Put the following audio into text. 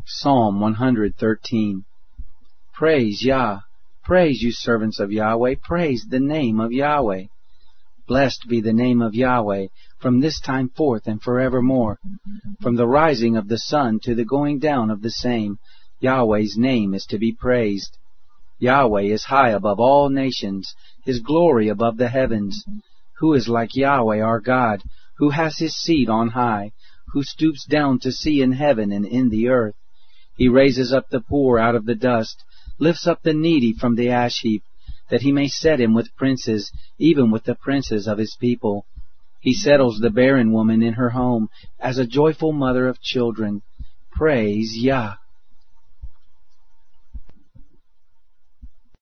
Psalm 113. Praise Yah. Praise, you servants of Yahweh. Praise the name of Yahweh. Blessed be the name of Yahweh from this time forth and forevermore. From the rising of the sun to the going down of the same, Yahweh's name is to be praised. Yahweh is high above all nations, His glory above the heavens. Who is like Yahweh our God, who has His seat on high, who stoops down to see in heaven and in the earth? He raises up the poor out of the dust, lifts up the needy from the ash heap, that He may set him with princes, even with the princes of His people. He settles the barren woman in her home as a joyful mother of children. Praise Yah.